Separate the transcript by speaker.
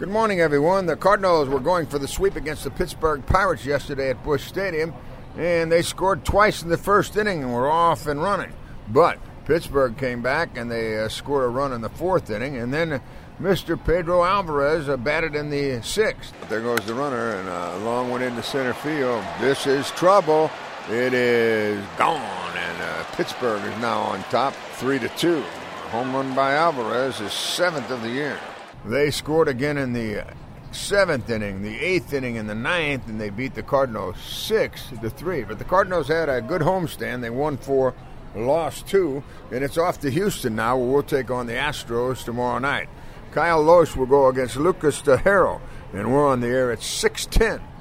Speaker 1: Good morning, everyone. The Cardinals were going for the sweep against the Pittsburgh Pirates yesterday at Busch Stadium, and they scored twice in the first inning and were off and running. But Pittsburgh came back and they scored a run in the fourth inning, and then Mr. Pedro Alvarez batted in the sixth. There goes the runner, and a long one into center field. This is trouble. It is gone, and Pittsburgh is now on top, 3-2. Home run by Alvarez, his seventh of the year. They scored again in the seventh inning, the eighth inning, and the ninth, and they beat the Cardinals 6-3. But the Cardinals had a good homestand. They won 4, lost 2, and it's off to Houston now, where we'll take on the Astros tomorrow night. Kyle Lohse will go against Lucas Tejero, and we're on the air at 6:10.